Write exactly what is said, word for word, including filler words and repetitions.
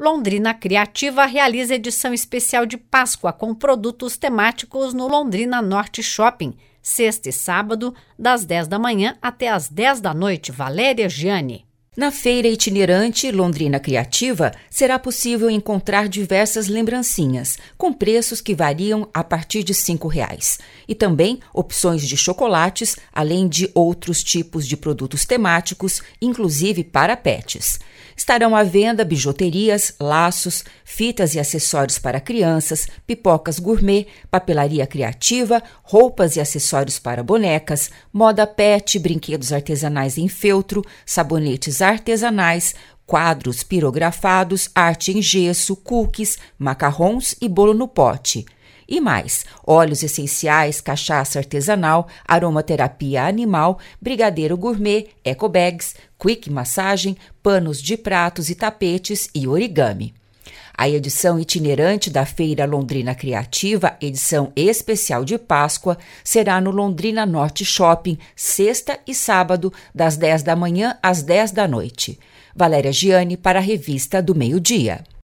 Londrina Criativa realiza edição especial de Páscoa com produtos temáticos no Londrina Norte Shopping, sexta e sábado, das dez da manhã até as dez da noite. Valéria Gianni. Na feira itinerante Londrina Criativa, será possível encontrar diversas lembrancinhas, com preços que variam a partir de cinco reais. E também opções de chocolates, além de outros tipos de produtos temáticos, inclusive para pets. Estarão à venda bijuterias, laços, fitas e acessórios para crianças, pipocas gourmet, papelaria criativa, roupas e acessórios para bonecas, moda pet, brinquedos artesanais em feltro, sabonetes artesanais, quadros pirografados, arte em gesso, cookies, macarrons e bolo no pote. E mais, óleos essenciais, cachaça artesanal, aromaterapia animal, brigadeiro gourmet, ecobags, quick massagem, panos de pratos e tapetes e origami. A edição itinerante da Feira Londrina Criativa, edição especial de Páscoa, será no Londrina Norte Shopping, sexta e sábado, das dez da manhã às dez da noite. Valéria Gianni para a Revista do Meio Dia.